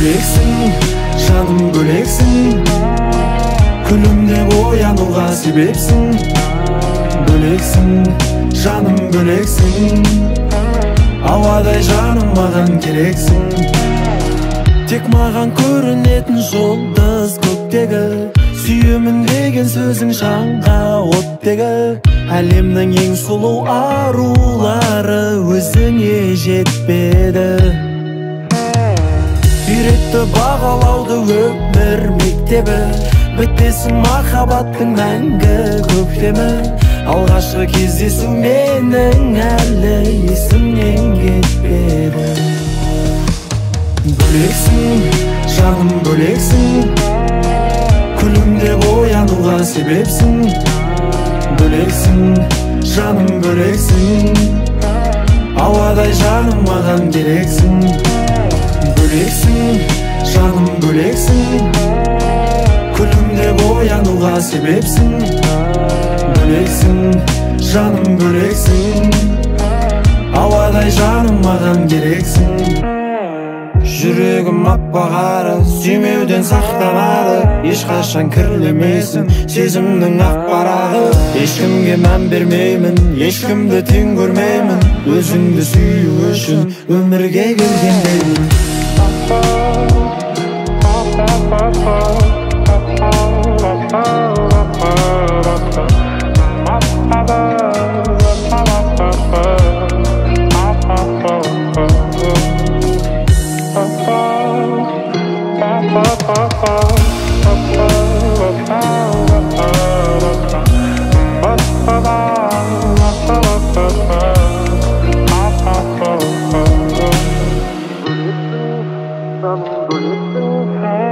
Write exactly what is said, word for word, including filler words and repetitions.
Böleksің, жаным бөлексің, күлімде оянуға себепсің. Бөлексің, жаным бөлексің, ауадай жаным маған керексің. Тек маған көрінетін жұлдыз көктегі, сүйемін деген сөзің жанға оттегі. Әлемнің ең сұлу арулары өзіңе жетпеді. Үйретті бағалауды өмір мектебі, бітпесін махаббаттың мәңгі көктемі. Алғашқы кездесу менің әлі есімнен кетпеді. Бөлексің, жаным бөлексің, күлімде оянуға себепсің. Бөлексің, жаным бөлексің, ауадай жаным маған керексің. Бөлексің, жаным бөлексің, күлімде оянуға себепсің. Бөлексің, жаным бөлексің, ауадай жаным маған керексің. Жүрегім аппағары, сүймеуден сақтанады, ешқашан кірлемесін сезімнің ақ парағы. Ешкімге мән бермеймін, ешкімді тең көрмеймін, өзіңді сүю үшін өмірге келгендеймін. Bölüksün,